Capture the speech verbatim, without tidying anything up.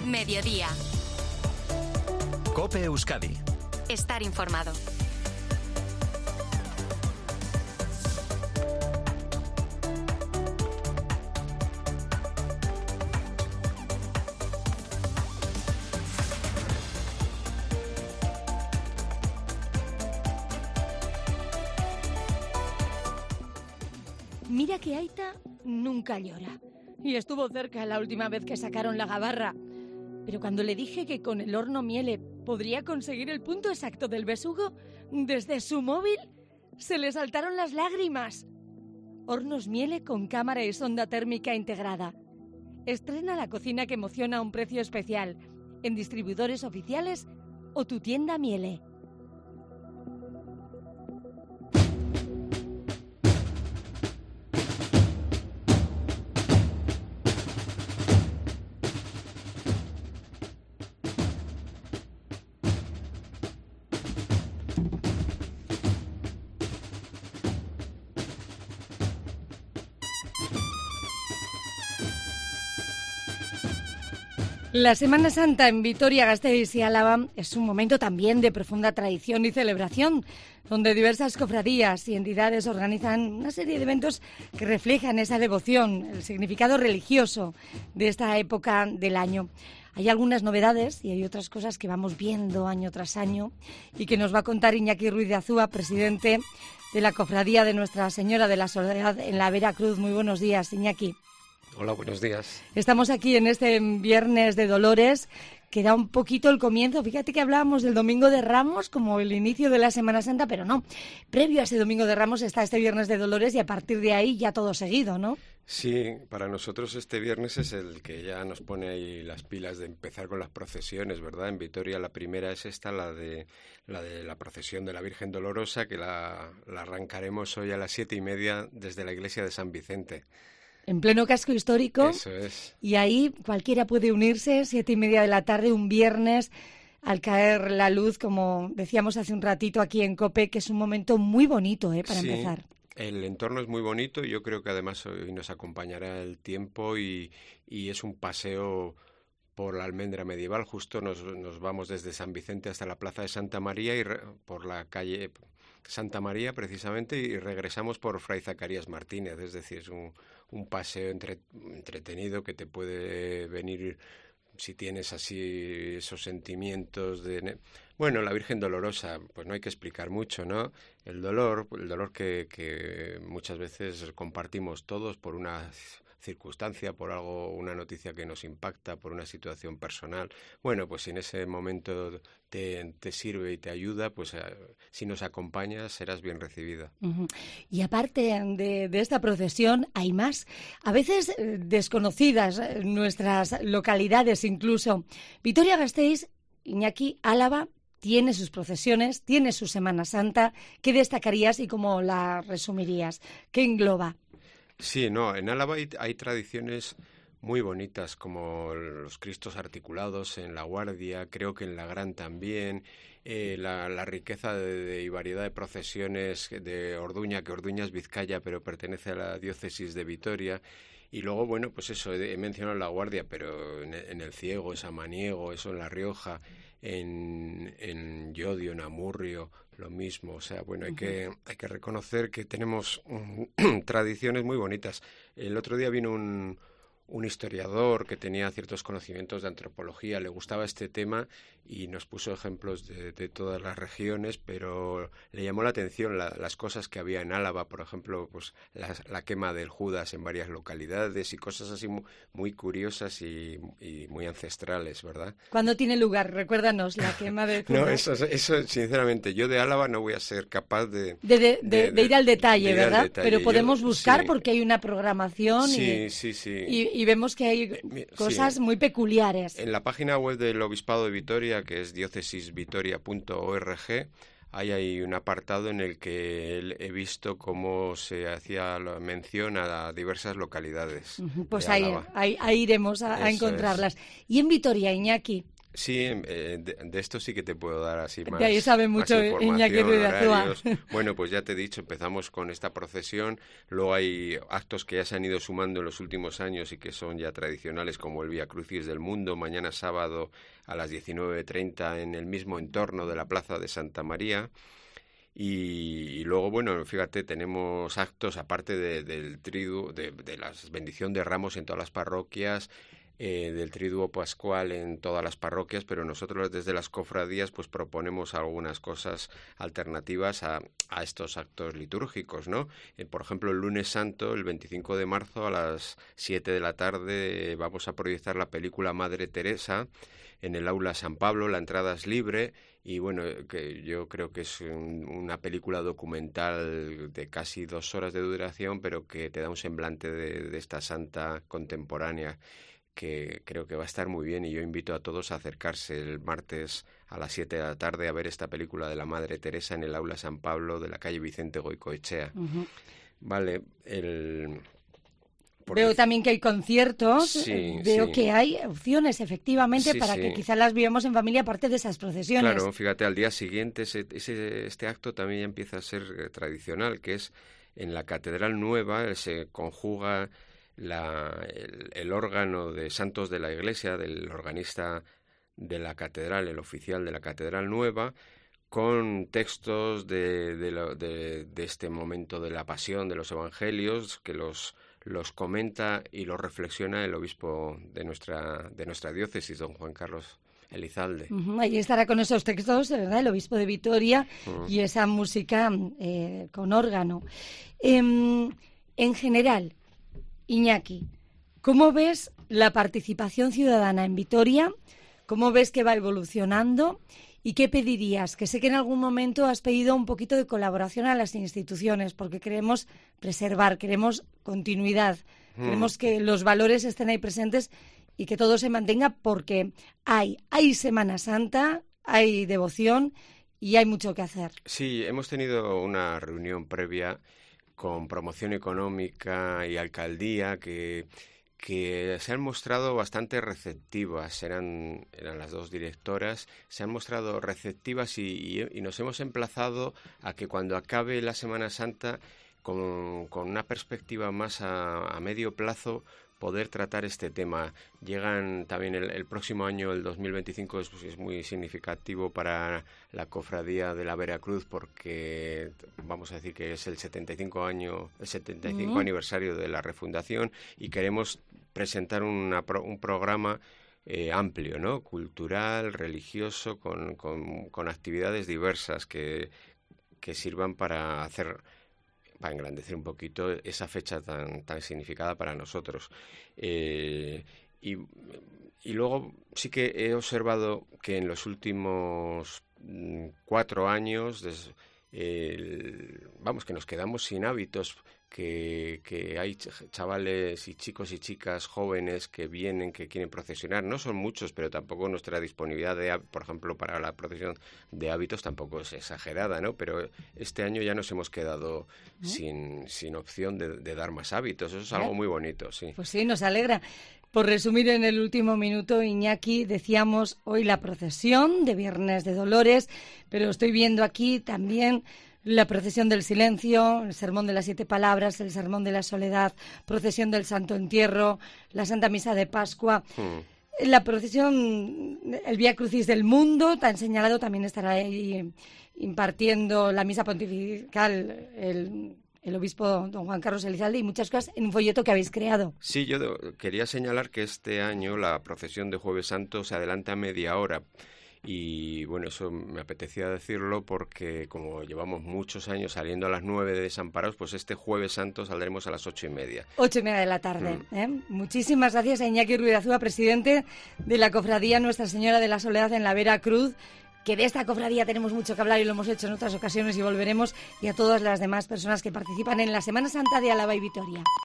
Mediodía. COPE Euskadi. Estar informado. Mira que Aita nunca llora. Y estuvo cerca la última vez que sacaron la gabarra. Pero cuando le dije que con el horno Miele podría conseguir el punto exacto del besugo, desde su móvil se le saltaron las lágrimas. Hornos Miele con cámara y sonda térmica integrada. Estrena la cocina que emociona a un precio especial, en distribuidores oficiales o tu tienda Miele. La Semana Santa en Vitoria-Gasteiz y Álava es un momento también de profunda tradición y celebración, donde diversas cofradías y entidades organizan una serie de eventos que reflejan esa devoción, el significado religioso de esta época del año. Hay algunas novedades y hay otras cosas que vamos viendo año tras año y que nos va a contar Iñaki Ruiz de Azúa, presidente de la Cofradía de Nuestra Señora de la Soledad en la Veracruz. Muy buenos días, Iñaki. Hola, buenos días. Estamos aquí en este Viernes de Dolores, que da un poquito el comienzo. Fíjate que hablábamos del Domingo de Ramos como el inicio de la Semana Santa, pero no. Previo a ese Domingo de Ramos está este Viernes de Dolores y a partir de ahí ya todo seguido, ¿no? Sí, para nosotros este viernes es el que ya nos pone ahí las pilas de empezar con las procesiones, ¿verdad? En Vitoria la primera es esta, la de la de la procesión de la Virgen Dolorosa, que la, la arrancaremos hoy a las siete y media desde la iglesia de San Vicente. En pleno casco histórico. Eso es. Y ahí cualquiera puede unirse, siete y media de la tarde, un viernes, al caer la luz, como decíamos hace un ratito aquí en COPE, que es un momento muy bonito, ¿eh? Para sí, empezar. El entorno es muy bonito y yo creo que además hoy nos acompañará el tiempo y, y es un paseo por la almendra medieval. Justo nos, nos vamos desde San Vicente hasta la Plaza de Santa María y re, por la calle Santa María precisamente y regresamos por Fray Zacarías Martínez, es decir, es un, un paseo entre, entretenido que te puede venir si tienes así esos sentimientos de... Bueno, la Virgen Dolorosa, pues no hay que explicar mucho, ¿no? El dolor, el dolor que, que muchas veces compartimos todos por una circunstancia, por algo, una noticia que nos impacta, por una situación personal. Bueno, pues si en ese momento te, te sirve y te ayuda, pues eh, si nos acompañas serás bien recibida. Uh-huh. Y aparte de, de esta procesión hay más, a veces eh, desconocidas eh, nuestras localidades incluso. Vitoria-Gasteiz, Iñaki, Álava, tiene sus procesiones, tiene su Semana Santa. ¿Qué destacarías y cómo la resumirías? ¿Qué engloba? Sí, no, en Álava hay, hay tradiciones muy bonitas, como los Cristos articulados en La Guardia, creo que en La Gran también, eh, la, la riqueza de, de, y variedad de procesiones de Orduña, que Orduña es Vizcaya, pero pertenece a la diócesis de Vitoria. Y luego, bueno, pues eso, he, he mencionado La Guardia, pero en, en El Ciego, en Samaniego, eso en La Rioja, en, en Llodio, en Amurrio, lo mismo. O sea, bueno, hay que hay que reconocer que tenemos um, tradiciones muy bonitas. El otro día vino un, un historiador que tenía ciertos conocimientos de antropología, le gustaba este tema y nos puso ejemplos de, de todas las regiones, pero le llamó la atención la, las cosas que había en Álava, por ejemplo, pues la, la quema del Judas en varias localidades y cosas así muy, muy curiosas y, y muy ancestrales, ¿verdad? ¿Cuándo tiene lugar? Recuérdanos la quema del Judas. No, eso, eso sinceramente, yo de Álava no voy a ser capaz de... De, de, de, de, de ir al detalle, de ¿verdad? Al detalle. Pero podemos yo, buscar sí. porque hay una programación sí, y, sí, sí. Y, y vemos que hay cosas sí. muy peculiares. En la página web del Obispado de Vitoria, que es diócesis vitoria punto org, hay ahí un apartado en el que he visto cómo se hacía la mención a diversas localidades. Uh-huh, pues ahí, ahí, ahí iremos a, a encontrarlas. Es. Y en Vitoria, Iñaki, Sí, eh, de, de esto sí que te puedo dar así más. De ahí sabe mucho Iñaki Ruiz de Azúa. Bueno, pues ya te he dicho, empezamos con esta procesión, luego hay actos que ya se han ido sumando en los últimos años y que son ya tradicionales, como el Vía Crucis del Mundo, mañana sábado a las diecinueve treinta en el mismo entorno de la Plaza de Santa María. Y, y luego, bueno, fíjate, tenemos actos, aparte de, del triduo, de, de la bendición de ramos en todas las parroquias, Eh, del triduo pascual en todas las parroquias, pero nosotros desde las cofradías pues proponemos algunas cosas alternativas a, a estos actos litúrgicos, ¿no? Eh, por ejemplo, el lunes santo, el veinticinco de marzo a las siete de la tarde, eh, vamos a proyectar la película Madre Teresa en el aula San Pablo, la entrada es libre y bueno, que yo creo que es un, una película documental de casi dos horas de duración, pero que te da un semblante de, de esta santa contemporánea, que creo que va a estar muy bien, y yo invito a todos a acercarse el martes a las siete de la tarde a ver esta película de la Madre Teresa en el aula San Pablo de la calle Vicente Goicoechea. Uh-huh. Vale, el... Veo también que hay conciertos, sí, veo sí. que hay opciones efectivamente sí, para sí. que quizás las vivamos en familia aparte de esas procesiones. Claro, fíjate, al día siguiente ese, ese, este acto también ya empieza a ser eh, tradicional, que es en la Catedral Nueva, se conjuga La, el, el órgano de santos de la Iglesia, del organista de la catedral, el oficial de la Catedral Nueva, con textos de, de, lo, de, de este momento de la pasión de los evangelios, que los, los comenta y los reflexiona el obispo de nuestra, de nuestra diócesis, don Juan Carlos Elizalde. Uh-huh, ahí estará con esos textos, ¿verdad?, el obispo de Vitoria, uh-huh. y esa música eh, con órgano. Eh, en general, Iñaki, ¿cómo ves la participación ciudadana en Vitoria? ¿Cómo ves que va evolucionando? ¿Y qué pedirías? Que sé que en algún momento has pedido un poquito de colaboración a las instituciones, porque queremos preservar, queremos continuidad, mm. queremos que los valores estén ahí presentes y que todo se mantenga, porque hay, hay Semana Santa, hay devoción y hay mucho que hacer. Sí, hemos tenido una reunión previa con promoción económica y alcaldía que, que se han mostrado bastante receptivas, eran, eran las dos directoras, se han mostrado receptivas y, y, y nos hemos emplazado a que cuando acabe la Semana Santa, con, con una perspectiva más a, a medio plazo, poder tratar este tema. Llegan también el, el próximo año, el dos mil veinticinco, es, pues, es muy significativo para la cofradía de la Veracruz, porque vamos a decir que es el setenta y cinco año, el setenta y cinco uh-huh. aniversario de la refundación, y queremos presentar una, un programa eh, amplio, ¿no?, cultural, religioso, con, con, con actividades diversas que, que sirvan para hacer para engrandecer un poquito esa fecha tan tan significada para nosotros. Eh, y, y luego sí que he observado que en los últimos mm, cuatro años, des, eh, vamos, que nos quedamos sin hábitos, que, que hay chavales y chicos y chicas jóvenes que vienen, que quieren procesionar. No son muchos, pero tampoco nuestra disponibilidad, de, por ejemplo, para la procesión de hábitos tampoco es exagerada, ¿no? Pero este año ya nos hemos quedado ¿Mm? sin, sin opción de, de dar más hábitos. Eso es algo muy bonito, sí. Pues sí, nos alegra. Por resumir en el último minuto, Iñaki, decíamos hoy la procesión de Viernes de Dolores, pero estoy viendo aquí también la procesión del silencio, el sermón de las siete palabras, el sermón de la soledad, procesión del Santo Entierro, la Santa Misa de Pascua. Mm. La procesión, el Vía Crucis del Mundo, tan señalado, también estará ahí impartiendo la misa pontifical el, el obispo don Juan Carlos Elizalde, y muchas cosas en un folleto que habéis creado. Sí, yo quería señalar que este año la procesión de Jueves Santo se adelanta media hora. Y bueno, eso me apetecía decirlo porque como llevamos muchos años saliendo a las nueve de Desamparados, pues este Jueves Santo saldremos a las ocho y media. Ocho y media de la tarde. Mm. ¿eh? Muchísimas gracias a Iñaki Ruiz de Azúa, presidente de la cofradía Nuestra Señora de la Soledad en la Veracruz, que de esta cofradía tenemos mucho que hablar y lo hemos hecho en otras ocasiones y volveremos, y a todas las demás personas que participan en la Semana Santa de Álava y Vitoria.